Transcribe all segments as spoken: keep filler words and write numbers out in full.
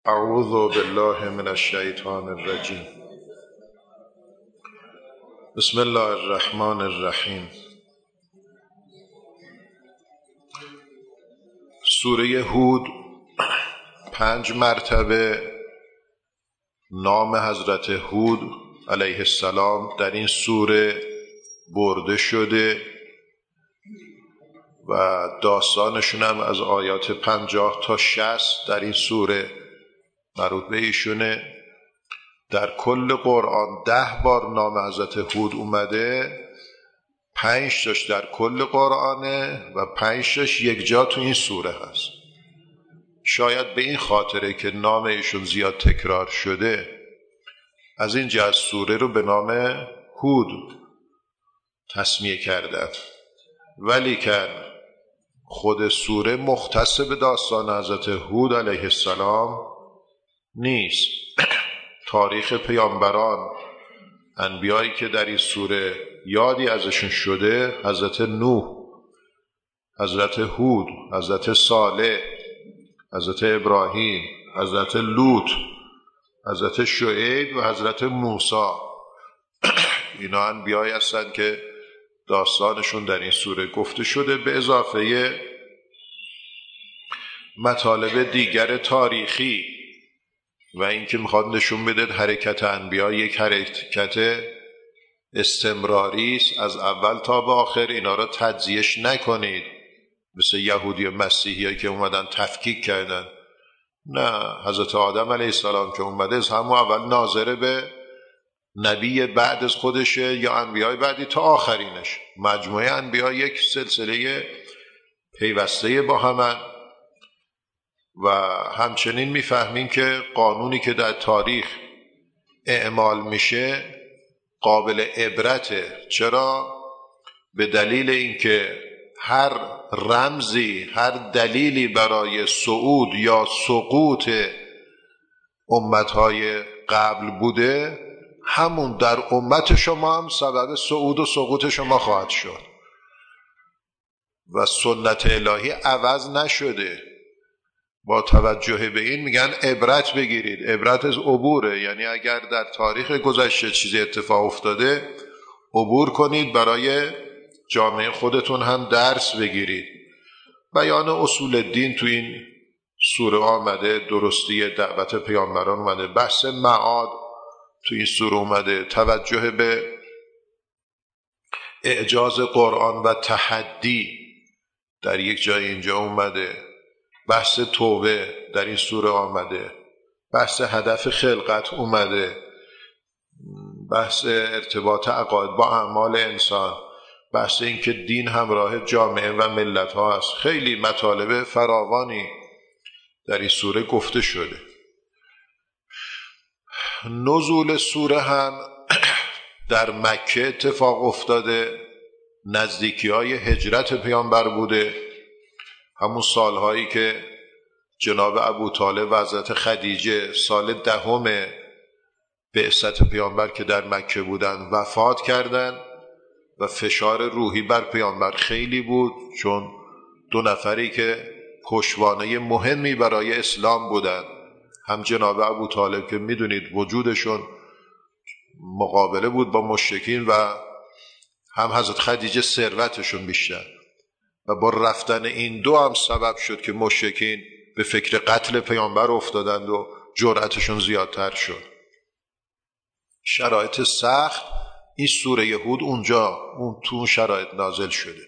اعوذ بالله من الشیطان الرجیم. بسم الله الرحمن الرحیم. سوره هود پنج مرتبه نام حضرت هود علیه السلام در این سوره برده شده و داستانشون هم از آیات پنجاه تا شصت در این سوره مربوط به ایشونه. در کل قرآن ده بار نام حضرت هود اومده، پنج تاش در کل قرآنه و پنج تاش یک جا تو این سوره هست. شاید به این خاطره که نام ایشون زیاد تکرار شده از این جهت سوره رو به نام هود تسمیه کردن، ولی که خود سوره مختص به داستان حضرت هود علیه السلام نیست. تاریخ پیامبران، انبیایی که در این سوره یادی ازشون شده، حضرت نوح، حضرت هود، حضرت صالح، حضرت ابراهیم، حضرت لوط، حضرت شعیب و حضرت موسی. اینا انبیایی هستند که داستانشون در این سوره گفته شده، به اضافه مطالب دیگر تاریخی و اینکه میخواد نشون بده حرکت انبیا یک حرکت استمراری است، از اول تا به آخر. اینا را تجزیهش نکنید مثل یهودی و مسیحی که اومدن تفکیک کردن. نه، حضرت آدم علیه السلام که اومده از همون اول ناظره به نبی بعد از خودشه یا انبیای بعدی تا آخرینش. مجموعه انبیا یک سلسله پیوسته با همن و همچنین میفهمیم که قانونی که در تاریخ اعمال میشه قابل عبرته. چرا؟ به دلیل اینکه هر رمزی، هر دلیلی برای صعود یا سقوط امتهای قبل بوده، همون در امت شما هم سبب صعود و سقوط شما خواهد شد و سنت الهی عوض نشده. با توجه به این میگن عبرت بگیرید. عبرت از عبوره، یعنی اگر در تاریخ گذشته چیزی اتفاق افتاده عبور کنید، برای جامعه خودتون هم درس بگیرید. بیان اصول دین تو این سوره آمده، درستی دعوت پیامبران اومده، بحث معاد تو این سوره اومده، توجه به اعجاز قرآن و تحدی در یک جای اینجا اومده، بحث توبه در این سوره آمده، بحث هدف خلقت اومده، بحث ارتباط عقاید با اعمال انسان، بحث این که دین همراه جامعه و ملت ها است. خیلی مطالب فراوانی در این سوره گفته شده. نزول سوره هم در مکه اتفاق افتاده، نزدیکی های هجرت پیامبر بوده، همون سالهایی که جناب ابو طالب و حضرت خدیجه سال دهم بعثت پیامبر که در مکه بودن وفات کردند و فشار روحی بر پیامبر خیلی بود، چون دو نفری که پشتوانه مهمی برای اسلام بودند، هم جناب ابو طالب که میدونید وجودشون مقابله بود با مشرکین و هم حضرت خدیجه ثروتشون بیشتر، و با رفتن این دو هم سبب شد که مشرکین به فکر قتل پیامبر افتادند و جرأتشون زیادتر شد. شرایط سخت، این سوره هود اونجا اون تو شرایط نازل شده.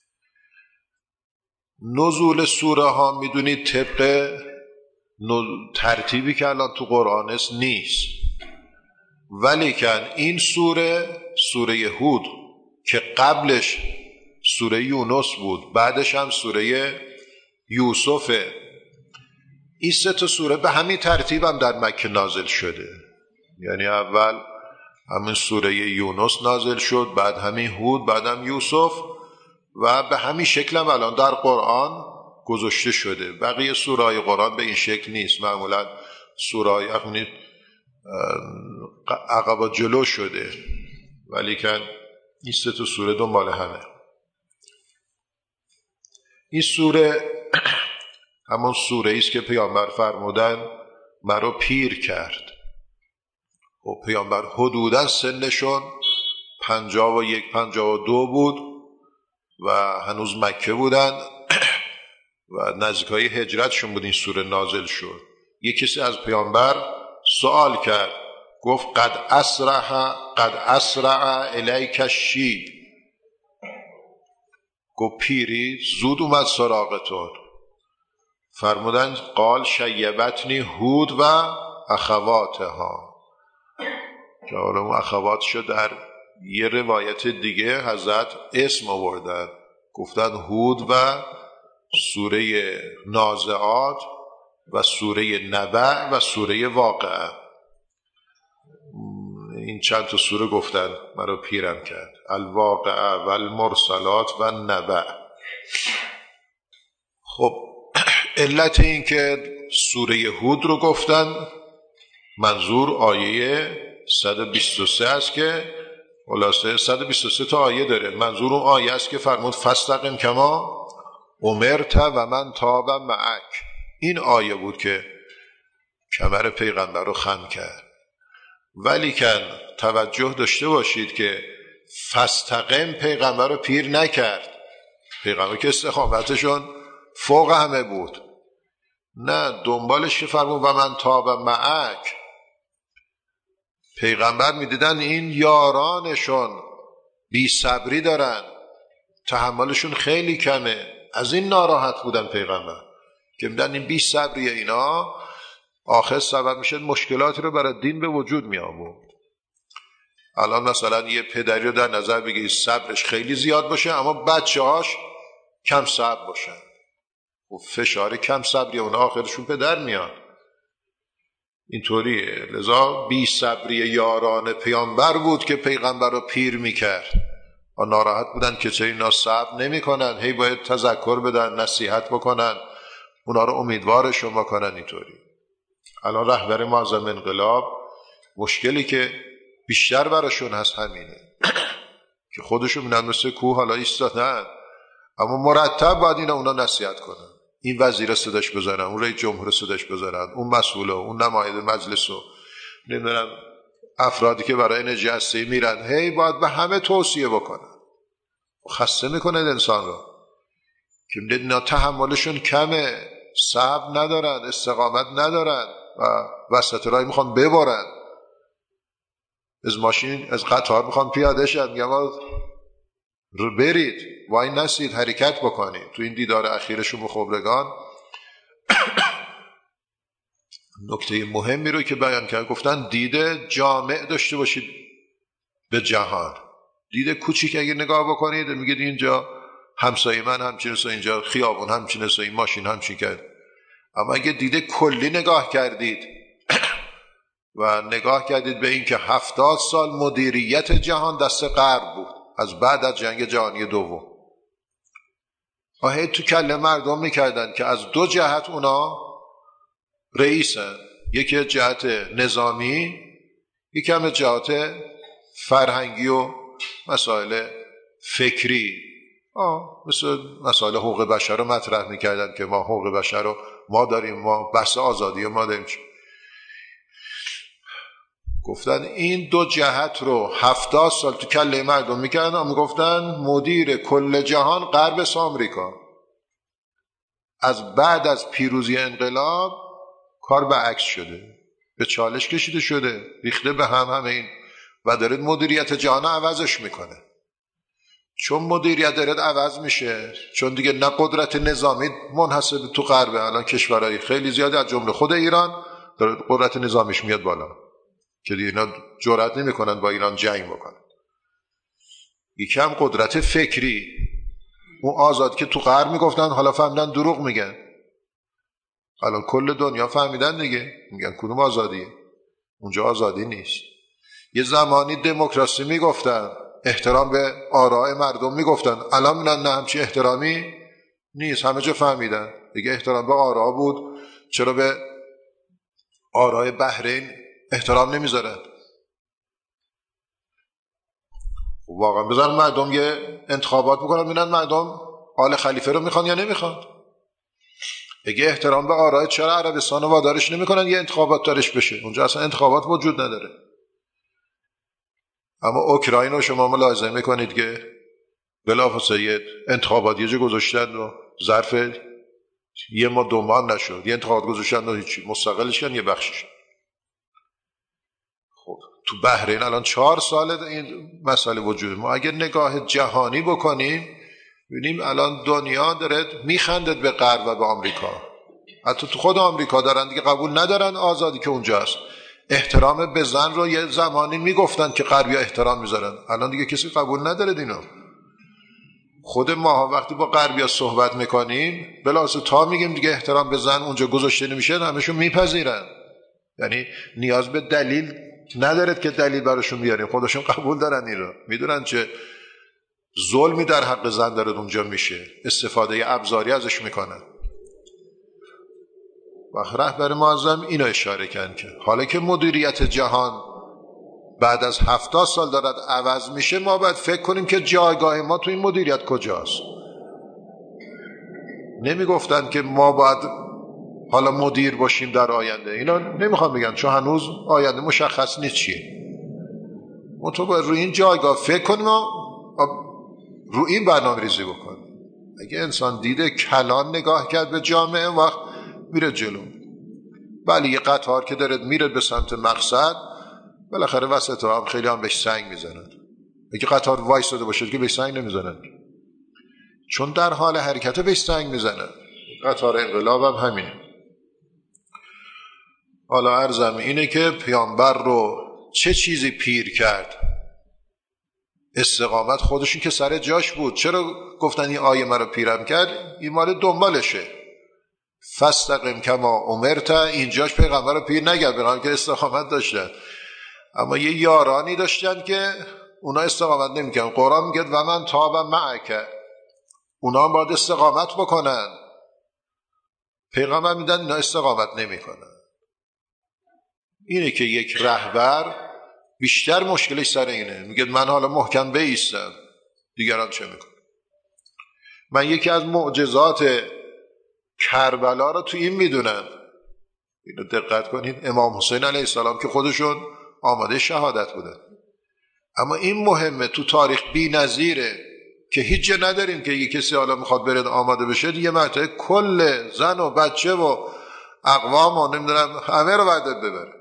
نزول سوره ها میدونید طبق ترتیبی که الان تو قرآن است نیست، ولی که این سوره سوره هود که قبلش سوره یونس بود، بعدش هم سوره یوسف، این سه تا سوره به همین ترتیب هم در مکه نازل شده. یعنی اول همین سوره یونس نازل شد، بعد همین هود، بعد هم یوسف، و به همین شکل هم الان در قرآن گذاشته شده. بقیه سوره‌های قرآن به این شکل نیست. معمولا سوره‌های اخنی عقب جلو شده، ولی که این سه تا سوره دنبال همه. این سوره همون سوره ایست که پیامبر فرمودن مرا پیر کرد. و پیامبر حدوداً سنشون پنجاه و یک پنجاه و دو بود و هنوز مکه بودن و نزدیکای هجرتشون بود این سوره نازل شد. یک کسی از پیامبر سوال کرد، گفت قد اسرع قد اسرع الیک الشیب، گفت پیری زود اومد سراغ تو. فرمودند قال شیبتنی هود و اخواتها، که حالا اون اخواتشو در یه روایت دیگه حضرت اسم آوردن، گفتن هود و سوره نازعات و سوره نبع و سوره واقعه. این چند تا سوره گفتن مرا پیرم کرد، الواقعه و المرسلات و نبع. خب علت این که سوره هود رو گفتن منظور آیه صد و بیست و سه است که خلاصه صد و بیست و سه تا آیه داره. منظور اون آیه است که فرمود فاستقم کما امرت و من تاب معک. این آیه بود که کمر پیغمبر رو خم کرد. ولی کن توجه داشته باشید که فاستقم پیغمبر رو پیر نکرد. پیغمبر که استقامتشون فوق همه بود، نه دنبالش که فرمود و من تاب معک. پیغمبر میدیدن این یارانشون بی صبری دارن، تحملشون خیلی کمه، از این ناراحت بودن پیغمبر که میدن این بی صبری اینا آخر سبب میشه مشکلاتی رو برای دین به وجود می آورد. الان مثلا یه پدری رو در نظر بگیرید صبرش خیلی زیاد باشه اما بچه هاش کم صبر باشن و فشار کم صبری اون آخرشون پدر میاد. اینطوریه. لذا بی صبری یاران پیامبر بود که پیغمبر رو پیر میکرد و ناراحت بودن که چه اینا صبر نمی کنن، هی باید تذکر بدن، نصیحت بکنن، اونا رو امیدوارشون بکنن. اینطوری الان رهبر معظم انقلاب مشکلی که بیشتر براشون هست همینه که خودشون میدن مثل کوه حالا ایستادن، اما مرتب باید اینا اونا نصیحت کنن، این وزیر صداش بزنن، اون رئیس جمهور صداش بزنن، اون مسئول، اون نماینده مجلس و نمیدونم افرادی که برای انرژی هسته‌ای میرن، هی باید به همه توصیه بکنن. خسته میکنه انسان رو که اینا تحملشون کمه، صبر ندارن، استقامت ندارن و وسط راه میخوان ببرن. از ماشین از قطار میخوان پیاده شد، میگم رو برید، وای نسید، حرکت بکنید. تو این دیدار اخیرشون با خبرگان نکته مهمی رو که بیان کرد، گفتن دیده جامع داشته باشید به جهان. دیده کوچیک اگه نگاه بکنید میگید اینجا همسایه من همچین است، اینجا خیابون همچین است، این ماشین همچین کرد. اما اگه دیده کلی نگاه کردید و نگاه کردید به این که هفتاد سال مدیریت جهان دست غرب بود از بعد از جنگ جهانی دوم، آهی تو کله مردم میکردن که از دو جهت اونا رئیسن، یکی جهت نظامی، یکی هم جهت فرهنگی و مسائل فکری. آه مثل مسائل حقوق بشر رو مطرح میکردن که ما حقوق بشر رو ما داریم، ما بحث آزادی ما داریم. گفتن این دو جهت رو هفتاد سال تو کله مردم میکردن و میگفتن مدیر کل جهان غرب آمریکا. از بعد از پیروزی انقلاب کار به عکس شده، به چالش کشیده شده، ریخته به هم همه این و داره مدیریت جهان عوضش میکنه. چون مدیریت داره عوض میشه، چون دیگه نه قدرت نظامی منحصر تو غربه، الان کشورهای خیلی زیادی از جمله خود ایران داره قدرت نظامیش میاد بالا که دیگه اینا جرئت نمیکنن با ایران جنگ بکنن. یکم قدرت فکری، اون آزاد که تو غرب میگفتن حالا فهمیدن دروغ میگن، الان کل دنیا فهمیدن دیگه، میگن کدوم آزادیه؟ اونجا آزادی نیست. یه زمانی دموکراسی میگفتن، احترام به آراء مردم میگفتن، الان میگن نه همچین احترامی نیست، همه جا فهمیدن دیگه احترام به آراء بود، چرا به آراء بحرین احترام نمیذارن؟ واقعا بذارن مردم یه انتخابات میکنن ببینن مردم آل خلیفه رو میخوان یا نمیخوان. اگه احترام به آرای، چرا عربستان وادارش نمیکنن یه انتخابات دارش بشه؟ اونجا اصلا انتخابات وجود نداره. اما اوکراین رو شما ملاحظه میکنید که بلافاصله انتخابات یه جا گذاشتن و ظرف یه ماه دو ماه نشد یه انتخابات گذاشتن و هیچی، مستقلش کردن یه بخشش. خب تو بحرین الان چهار ساله این مسئله وجود. ما اگر نگاه جهانی بکنیم ببینیم الان دنیا داره میخندد به غرب و به آمریکا. حتی تو خود آمریکا دارن دیگه قبول ندارن آزادی که اونجاست. احترام به زن رو یه زمانی میگفتن که غربی‌ها احترام میذارن، الان دیگه کسی قبول نداره دینو. خود ما وقتی با غربی‌ها صحبت میکنیم بلاسه تا میگیم دیگه احترام به زن اونجا گذاشته نمیشه، همشون میپذیرن. یعنی نیاز به دلیل ندارد که دلیل براشون بیاریم، خودشون قبول دارن اینو، میدونن چه ظلمی در حق زن داره اونجا میشه، استفاده ابزاری ازش میکنن. و رهبر معظم اینو اشاره کردن که حالا که مدیریت جهان بعد از هفتاد سال دارد عوض میشه، ما باید فکر کنیم که جایگاه ما تو این مدیریت کجاست. نمیگفتن که ما باید حالا مدیر باشیم در آینده، اینا نمیخوام بگن چون هنوز آینده مشخص نیست چیه. ما تو باید روی این جایگاه فکر کنیم و روی این برنامه ریزی بکنیم. اگه انسان دیده کلان نگاه کرد به جامعه، وقت میره جلو. ولی یه قطار که داره میره به سمت مقصد، بالاخره وسط هم خیلی هم بهش سنگ میزنن. اگه قطار وایساده باشه که بهش سنگ نمیزنن، چون در حال حرکت بهش سنگ میزنن. قطار انقلاب هم همینه. حالا عرضم اینه که پیامبر رو چه چیزی پیر کرد؟ استقامت. خودشون که سر جاش بود، چرا گفتن این آیه مرا پیرم کرد؟ این مال دنبالشه. فاستقم کما امرت، اینجاش پیغمبر رو پیر نگرد، برای که استقامت داشتن. اما یه یارانی داشتن که اونا استقامت نمیکنن. قرآن میگه و من تاب معک، اونا هم باید استقامت بکنن. پیغمبر میدن اینا استقامت نمیکنن. اینه که یک رهبر بیشتر مشکلش سر اینه، میگه من حالا محکم بایستم، دیگران چه میکنن. من یکی از معجزات کربلا رو تو این میدونم، اینو دقت کنید، امام حسین علیه السلام که خودشون آماده شهادت بودن. اما این مهمه، تو تاریخ بی نظیره که هیچ جا نداریم که یه کسی حالا میخواد برد آماده بشه یه مرتبه کل زن و بچه و اقوام و نمیدونم همه رو باید ببره.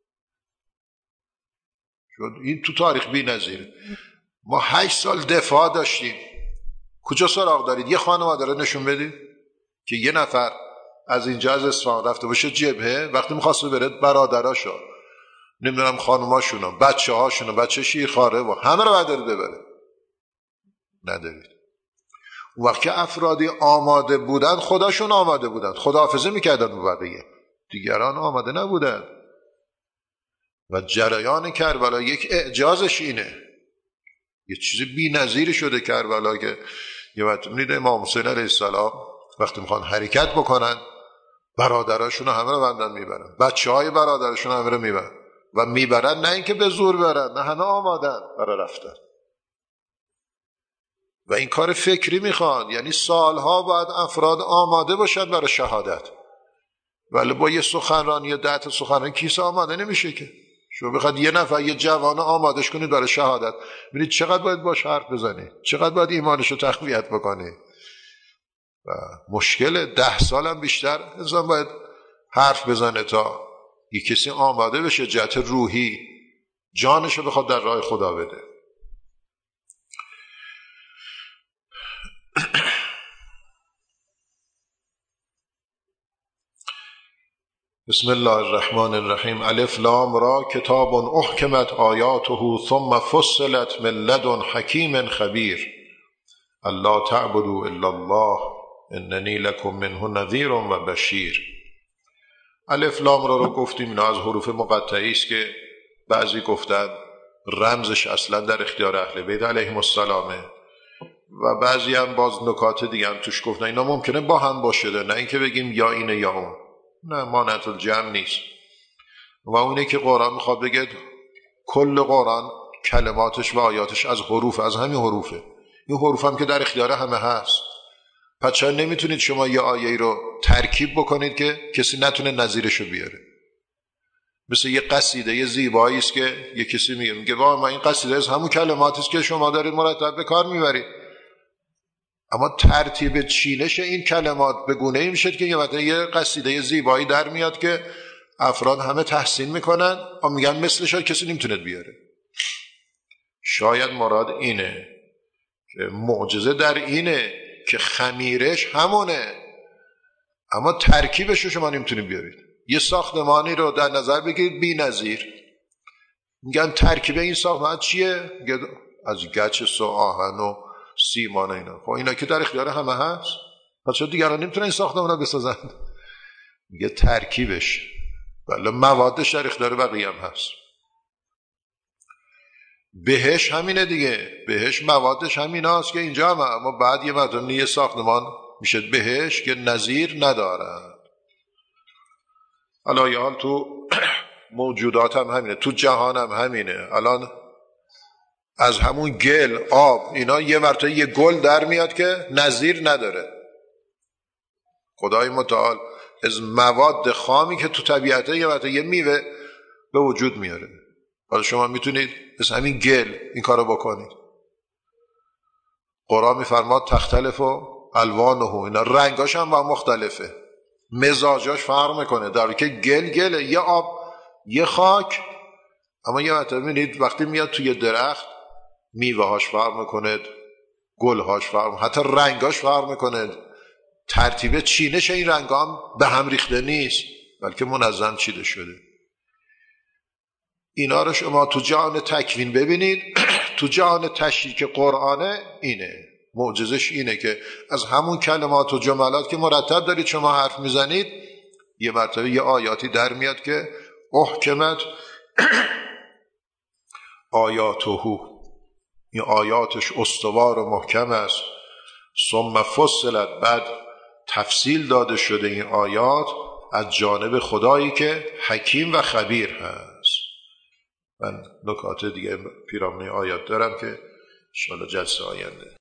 شد این تو تاریخ بی نظیره. ما هشت سال دفاع داشتیم. کجا سراغ دارید؟ یه خانواده رو نشون بدید که یه نفر از اینجا از اصفهان رفته باشه جبهه، وقتی میخواسته بره برادراشو نمیدونم خانوماشونو بچه هاشونو بچه شیرخواره و همه رو باید ببره. ندارید. اون وقت که افرادی آماده بودن، خداشون آماده بودن، خداحافظی میکردن با بقیه، دیگران آماده نبودن. و جریان کربلا یک اعجازش اینه، یه چیز بی نظیری شده کربلا که یه وقت میده امام حسین علیه السلام وقتی میخوان حرکت بکنن برادراشون همه رو بندن میبرن، بچه های برادرشون همه رو میبرن و میبرن، نه اینکه به زور برن، نه همه آمادن برای رفتن. و این کار فکری میخواد، یعنی سالها باید افراد آماده باشن برای شهادت. ولی با یه سخنرانی یا ده تا سخنرانی کیسه آماده نمیشه که. شما بخواد یه نفر یه جوان آمادش کنید برای شهادت، ببینید چقدر باید باش حرف بزنید، چقدر باید ایمانشو تقویت بکنید. و مشکل ده سالم بیشتر انسان باید حرف بزنه تا یه کسی آماده بشه جهت روحی جانشو بخواد در راه خدا بده. بسم الله الرحمن الرحیم. الف لام را کتاب احکمت آیاته ثم فصلت من لدن حکیم خبیر الا تعبدوا الا الله اننی لکم منه نذیر و بشیر. الف لام را رو گفتیم اینا از حروف مقطعی است که بعضی گفتن رمزش اصلا در اختیار اهل بیت علیهم السلامه و بعضی هم باز نکات دیگه هم توش گفتن اینا ممکنه با هم باشه، نه اینکه بگیم یا اینه یا اون، نه، مانعت الجمع نیست. و اونه که قرآن میخواد بگه کل قرآن کلماتش و آیاتش از حروف، از همین حروفه. این حروف هم که در اختیار همه هست، پس چرا نمیتونید شما یه آیه رو ترکیب بکنید که کسی نتونه نظیرشو بیاره؟ مثل یه قصیده یه زیبایی است که یه کسی میگه میگه واقعا این قصیده از همون کلماتی است که شما دارید مرتب به کار میبرید، اما ترتیب چینش این کلمات به گونه‌ای میشه که یه یه قصیده زیبایی در میاد که افراد همه تحسین میکنن و میگن مثلش کسی نمیتونه بیاره. شاید مراد اینه که معجزه در اینه که خمیرش همونه اما ترکیبش رو شما نمیتونید بیارید. یه ساختمانی رو در نظر بگیرید بی نظیر، میگن ترکیب این ساختمان چیه؟ از گچ و آهن و سیمان اینا. خب اینا که در اختیار همه هست، پس چرا دیگران نمیتونن این ساختمان رو بسازند؟ میگه ترکیبش، ولی موادش در اختیار بقیه هم هست. بهش همینه دیگه، بهش موادش همین هست که اینجا هم، اما بعد یه مدرنی یه ساختمان میشه بهش که نظیر ندارن. حالا یا حال تو موجودات هم همینه، تو جهان هم همینه. الان از همون گل، آب، اینا یه مرتبه یه گل در میاد که نظیر نداره. خدای متعال از مواد خامی که تو طبیعته یه مرتبه یه میوه به وجود میاره. حالا شما میتونید از همین گل این کارو بکنید. قرآن میفرماد تختلف و الوانه، اینا رنگاش هم با مختلفه، مزاجاش فرق میکنه، در که گل گله، یه آب یه خاک، اما یه مرتبه میبینید وقتی میاد توی درخت میوه هاش فرق میکنه، گل هاش فرق میکنه، حتی رنگاش فرق میکنه. ترتیب چینش این رنگ هم به هم ریخته نیست بلکه منظم چیده شده. اینا رو شما تو جهان تکوین ببینید. تو جهان تشریح که قرآنه اینه، معجزش اینه که از همون کلمات و جملات که مرتب دارید شما حرف میزنید یه مرتبه یه آیاتی در میاد که احکمت آیاته، این آیاتش استوار و محکم است. ثم فصلت، بعد تفصیل داده شده این آیات از جانب خدایی که حکیم و خبیر هست. من نکات دیگه پیرامون آیات دارم که انشاءالله جلسه آینده